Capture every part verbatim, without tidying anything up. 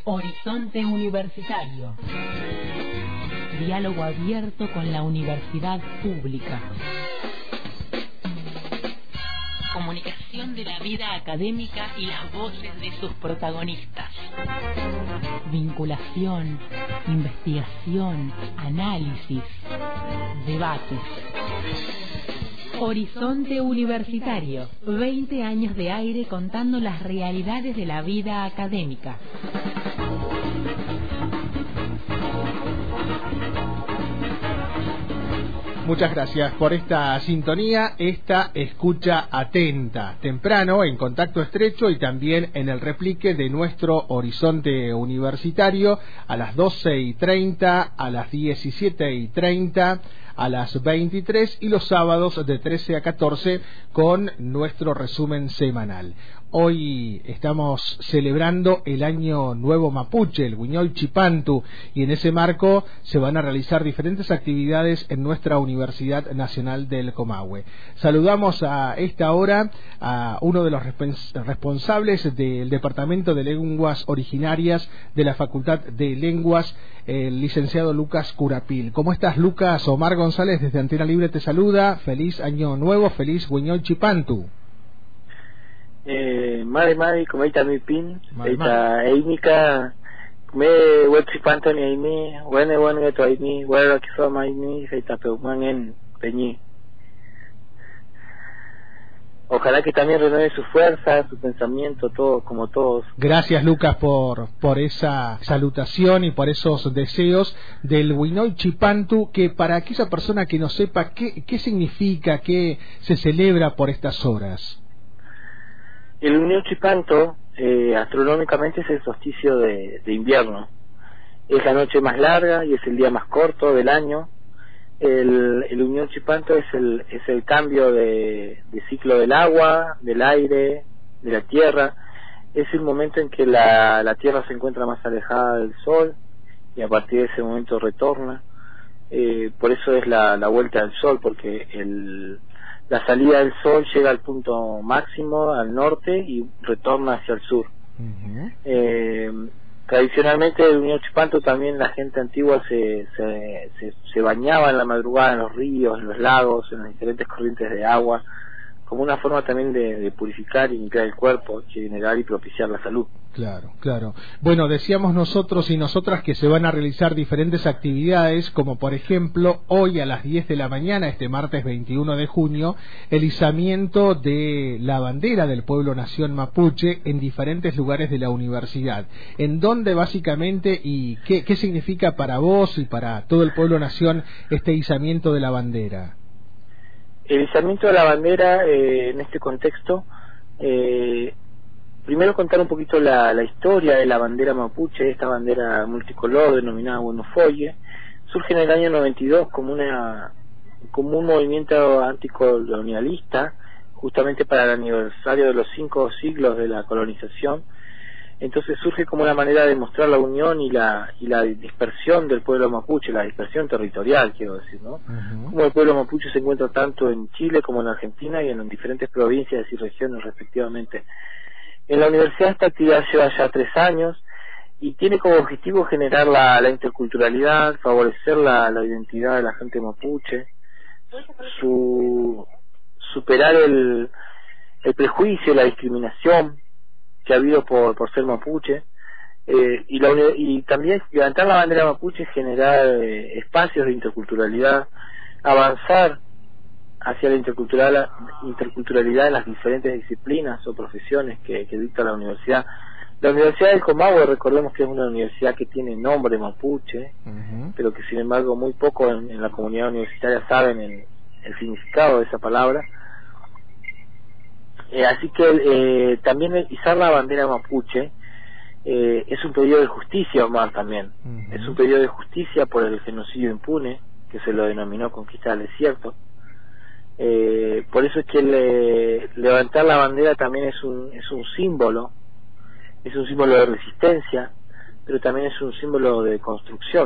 Horizonte Universitario. Diálogo abierto con la universidad pública. Comunicación de la vida académica y las voces de sus protagonistas. Vinculación, investigación, análisis, debates. Horizonte Universitario, veinte años de aire contando las realidades de la vida académica. Muchas gracias por esta sintonía, esta escucha atenta, temprano, en contacto estrecho y también en el replique de nuestro Horizonte Universitario a las doce y treinta, a las diecisiete y treinta, a las veintitrés y los sábados de trece a catorce con nuestro resumen semanal. Hoy estamos celebrando el Año Nuevo Mapuche, el Huiñol Chipantu, y en ese marco se van a realizar diferentes actividades en nuestra Universidad Nacional del Comahue. Saludamos a esta hora a uno de los responsables del Departamento de Lenguas Originarias de la Facultad de Lenguas, el licenciado Lucas Curapil. ¿Cómo estás, Lucas? Omar González desde Antena Libre te saluda. Feliz Año Nuevo, feliz Huiñol Chipantu. Eh, mare mare como está mi pin, está Einika, me web Chipantu ni Aimi, bueno bueno que todo Aimi, bueno que somos Aimi, está Peuman en Peñi. Ojalá que también renueve su fuerza, su pensamiento, todo como todos. Gracias, Lucas, por por esa salutación y por esos deseos del Huiñol Chipantu, que para aquella persona que no sepa qué qué significa, qué se celebra por estas horas. El Huiñol Chipantu, eh, astronómicamente, es el solsticio de, de invierno. Es la noche más larga y es el día más corto del año. El, el Huiñol Chipantu es el, es el cambio de, de ciclo del agua, del aire, de la tierra. Es el momento en que la, la tierra se encuentra más alejada del sol y a partir de ese momento retorna. Eh, por eso es la, la vuelta del sol, porque el... la salida del sol llega al punto máximo al norte y retorna hacia el sur. Uh-huh. eh, tradicionalmente el Huiñol Chipantu también la gente antigua se, se, se, se bañaba en la madrugada en los ríos, en los lagos, en las diferentes corrientes de agua, como una forma también de, de purificar y limpiar el cuerpo, generar y propiciar la salud. Claro, claro. Bueno, decíamos nosotros y nosotras que se van a realizar diferentes actividades, como por ejemplo, hoy a las diez de la mañana, este martes veintiuno de junio, el izamiento de la bandera del pueblo nación mapuche en diferentes lugares de la universidad. ¿En dónde básicamente y qué, qué significa para vos y para todo el pueblo nación este izamiento de la bandera? El izamiento de la bandera, eh, en este contexto, eh, primero contar un poquito la, la historia de la bandera mapuche, esta bandera multicolor denominada Buenofoye. Surge en el año noventa y dos como una como un movimiento anticolonialista, justamente para el aniversario de los cinco siglos de la colonización. Entonces surge como una manera de mostrar la unión y la y la dispersión del pueblo mapuche, la dispersión territorial, quiero decir, ¿no? Uh-huh. Como el pueblo mapuche se encuentra tanto en Chile como en Argentina y en diferentes provincias y regiones respectivamente. En la universidad esta actividad lleva ya tres años y tiene como objetivo generar la, la interculturalidad, favorecer la, la identidad de la gente mapuche, su, superar el, el prejuicio, la discriminación que ha habido por, por ser mapuche, eh, y, la, y también levantar la bandera mapuche, generar eh, espacios de interculturalidad, avanzar hacia la intercultural, interculturalidad en las diferentes disciplinas o profesiones que, que dicta la universidad. La Universidad del Comahue, recordemos que es una universidad que tiene nombre mapuche, uh-huh. pero que sin embargo muy poco en, en la comunidad universitaria saben el, el significado de esa palabra. Eh, así que eh, también el izar la bandera mapuche eh, es un pedido de justicia, Omar, también. Uh-huh. Es un pedido de justicia por el genocidio impune, que se lo denominó conquista del desierto. Eh, por eso es que le, levantar la bandera también es un, es un símbolo, es un símbolo de resistencia, pero también es un símbolo de construcción.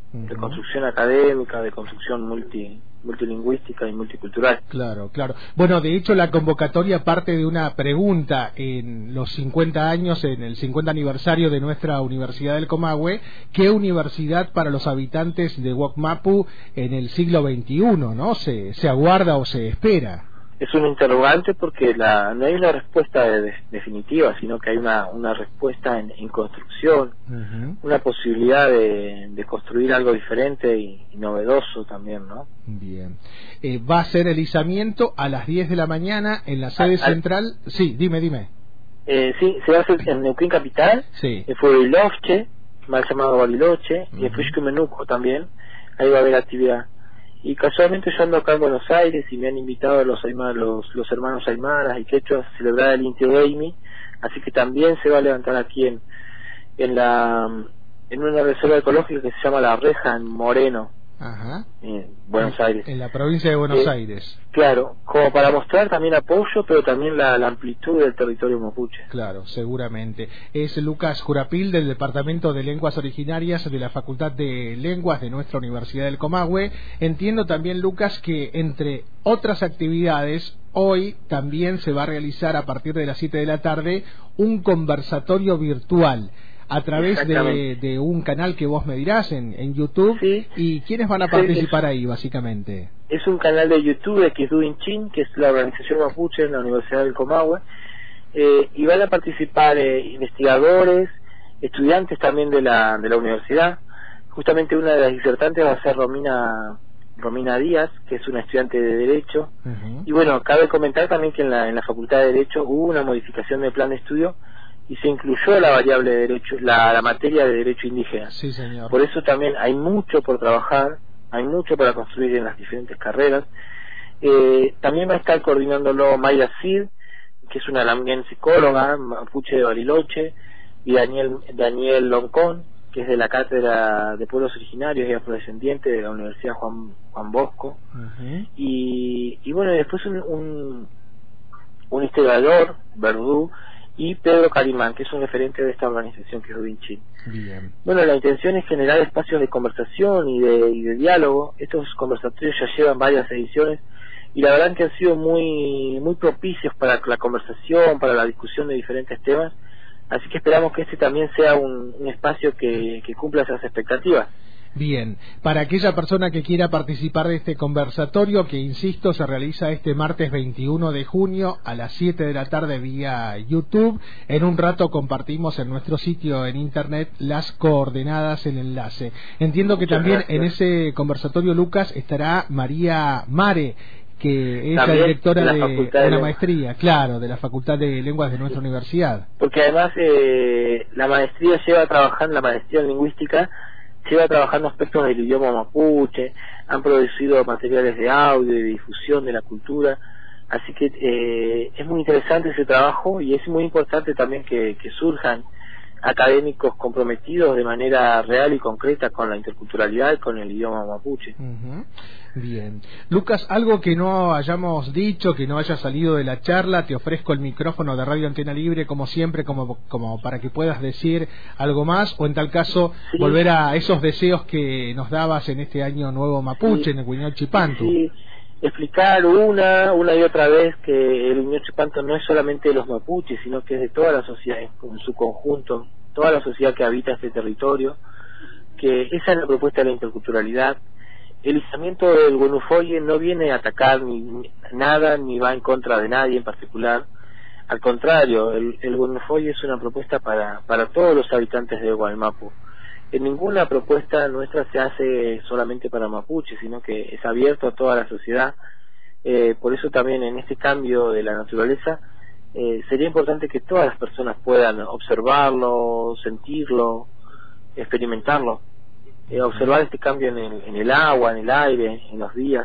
uh-huh. de construcción académica, de construcción multi multilingüística y multicultural. Claro, claro. Bueno, de hecho la convocatoria parte de una pregunta en los cincuenta años, en el cincuenta aniversario de nuestra Universidad del Comahue: ¿qué universidad para los habitantes de Wokmapu en el siglo veintiuno, no? ¿Se, se aguarda o se espera? Es un interrogante porque la, no hay una respuesta de, de, definitiva, sino que hay una, una respuesta en, en construcción, uh-huh. una posibilidad de, de construir algo diferente y, y novedoso también, ¿no? Bien. Eh, va a ser el izamiento a las diez de la mañana en la sede a, central. A, sí, dime, dime. Eh, sí, se va a hacer en Neuquén Capital, sí. en Bariloche, mal llamado Bariloche, uh-huh. y en Fuixquimenuco también. Ahí va a haber actividad. Y casualmente yo ando acá en Buenos Aires y me han invitado a los Aymar, los, los hermanos aymaras y quechuas a celebrar el Inti Raymi, así que también se va a levantar aquí en en la en una reserva ecológica que se llama La Reja, en Moreno, Ajá. en Buenos Aires, en la provincia de Buenos eh, Aires. Claro, como para mostrar también apoyo, pero también la, la amplitud del territorio mapuche. Claro, seguramente. Es Lucas Jurapil, del Departamento de Lenguas Originarias de la Facultad de Lenguas de nuestra Universidad del Comahue. Entiendo también, Lucas, que entre otras actividades, hoy también se va a realizar a partir de las siete de la tarde un conversatorio virtual a través de, de un canal que vos me dirás en, en YouTube. Sí. ¿Y quiénes van a participar sí, es, ahí, básicamente? Es un canal de YouTube de Kisduinchin, que es la organización mapuche en la Universidad del Comahue, eh, y van a participar eh, investigadores, estudiantes también de la de la universidad. Justamente una de las disertantes va a ser Romina Romina Díaz, que es una estudiante de Derecho. Uh-huh. Y bueno, cabe comentar también que en la, en la Facultad de Derecho hubo una modificación del plan de estudio y se incluyó la variable de derecho, la, la materia de derecho indígena. Sí, señor. Por eso también hay mucho por trabajar, hay mucho para construir en las diferentes carreras. Eh, también va a estar coordinándolo Mayra Cid, que es una también psicóloga mapuche de Bariloche, y Daniel Daniel Loncón, que es de la Cátedra de Pueblos Originarios y Afrodescendientes de la Universidad Juan Juan Bosco. Uh-huh. y, y bueno, después un, un, un historiador, Verdú, y Pedro Calimán, que es un referente de esta organización que es Kisduinchin. Bien. Bueno, la intención es generar espacios de conversación y de, y de diálogo. Estos conversatorios ya llevan varias ediciones y la verdad que han sido muy muy propicios para la conversación, para la discusión de diferentes temas, así que esperamos que este también sea un, un espacio que, que cumpla esas expectativas. Bien, para aquella persona que quiera participar de este conversatorio, que insisto, se realiza este martes veintiuno de junio a las siete de la tarde vía YouTube. En un rato compartimos en nuestro sitio en internet las coordenadas, el enlace. Entiendo que Muchas también gracias. En ese conversatorio, Lucas, estará María Mare, que es también la directora la de, de, de una maestría, claro, de la Facultad de Lenguas de nuestra sí. universidad. Porque además eh, la maestría lleva trabajando, la maestría en lingüística lleva trabajando aspectos del idioma mapuche, han producido materiales de audio y de difusión de la cultura, así que eh, es muy interesante ese trabajo y es muy importante también que, que surjan académicos comprometidos de manera real y concreta con la interculturalidad y con el idioma mapuche. Uh-huh. Bien. Lucas, algo que no hayamos dicho, que no haya salido de la charla, te ofrezco el micrófono de Radio Antena Libre, como siempre, como, como para que puedas decir algo más, o en tal caso, sí. volver a esos deseos que nos dabas en este año nuevo mapuche, sí. en el Huiñol-Chipantu. Sí. Explicar una una y otra vez que el Huiñol-Chipantu no es solamente de los mapuches, sino que es de toda la sociedad en su conjunto, toda la sociedad que habita este territorio, que esa es la propuesta de la interculturalidad. El izamiento del Guenufoye no viene a atacar ni, ni nada, ni va en contra de nadie en particular. Al contrario, el, el Guenufoye es una propuesta para, para todos los habitantes de Gualmapu. En ninguna propuesta nuestra se hace solamente para mapuche, sino que es abierto a toda la sociedad. Eh, por eso también en este cambio de la naturaleza eh, sería importante que todas las personas puedan observarlo, sentirlo, experimentarlo, eh, observar este cambio en el, en el agua, en el aire, en los días,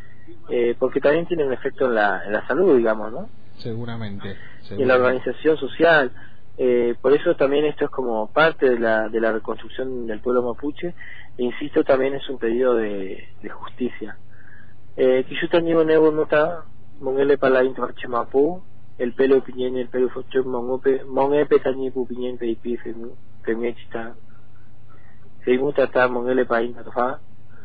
eh, porque también tiene un efecto en la, en la salud, digamos, ¿no? Seguramente. seguramente. Y en la organización social. Eh, por eso también esto es como parte de la de la reconstrucción del pueblo mapuche, e insisto, también es un pedido de, de justicia. Eh, que yo tenía nuevo nota mongele para la mapu, el pelo piñén, el pelo focho mongope mongepe tañipu piñén peipi femechita seguimos tratando en el país Natofa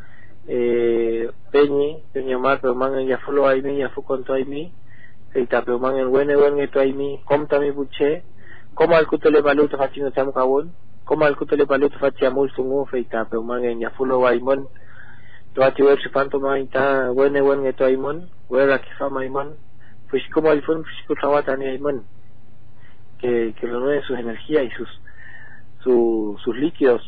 eh Peñi Peñi Omar pero man ya follow ahí mi ya fue con todo ahí mi se está pero man el bueno bueno esto ahí mi como también puché como al cuto le paluto haciendo estamos cabón como al cuto le paluto hacía mucho un fe está pero man ya follow ahí mon todo a ver si fanto man está bueno bueno esto ahí mon where que fama ahí mon pues como el fondo pues que trabaja ahí mon que que renueve sus energías y sus su, sus líquidos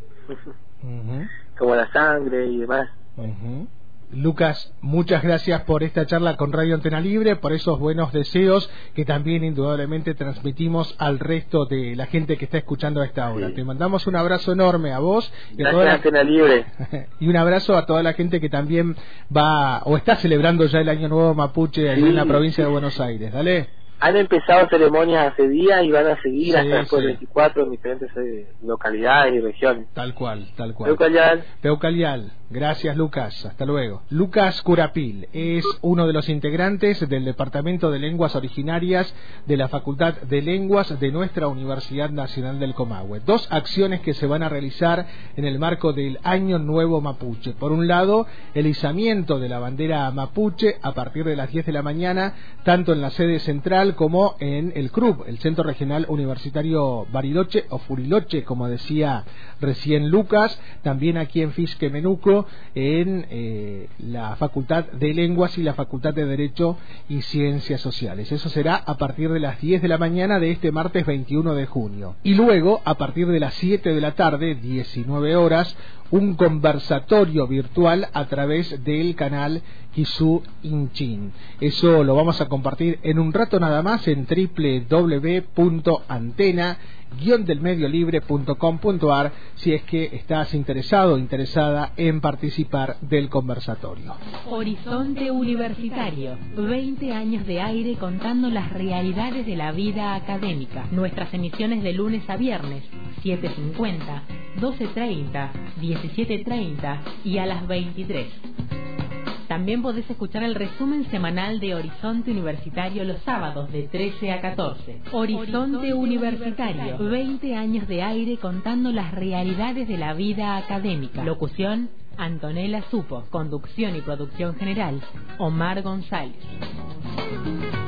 uh-huh. como la sangre y demás. Uh-huh. Lucas, muchas gracias por esta charla con Radio Antena Libre, por esos buenos deseos que también indudablemente transmitimos al resto de la gente que está escuchando a esta hora. Sí. Te mandamos un abrazo enorme a vos y a gracias toda la... Antena Libre. Y un abrazo a toda la gente que también va o está celebrando ya el Año Nuevo Mapuche allí sí, en la provincia sí. de Buenos Aires. Dale. Han empezado ceremonias hace días y van a seguir sí, hasta después sí. del veinticuatro en diferentes eh, localidades y regiones. Tal cual, tal cual. Peucalial. Peucalial. Gracias, Lucas. Hasta luego. Lucas Curapil es uno de los integrantes del Departamento de Lenguas Originarias de la Facultad de Lenguas de nuestra Universidad Nacional del Comahue. Dos acciones que se van a realizar en el marco del Año Nuevo Mapuche. Por un lado, el izamiento de la bandera mapuche a partir de las diez de la mañana, tanto en la sede central como en el C R U B, el Centro Regional Universitario Bariloche o Furiloche, como decía recién Lucas, también aquí en Fisque Menuco, en eh, la Facultad de Lenguas y la Facultad de Derecho y Ciencias Sociales. Eso será a partir de las diez de la mañana de este martes veintiuno de junio. Y luego, a partir de las siete de la tarde, diecinueve horas, un conversatorio virtual a través del canal Kisu Inchin. Eso lo vamos a compartir en un rato nada más en doble u doble u doble u punto antena guion del medio libre punto com punto a r si es que estás interesado o interesada en participar del conversatorio. Horizonte Universitario, veinte años de aire contando las realidades de la vida académica. Nuestras emisiones de lunes a viernes, siete cincuenta, doce treinta, diecisiete treinta y a las veintitrés. También podés escuchar el resumen semanal de Horizonte Universitario los sábados de trece a catorce. Horizonte Universitario, veinte años de aire contando las realidades de la vida académica. Locución, Antonella Supo. Conducción y producción general, Omar González.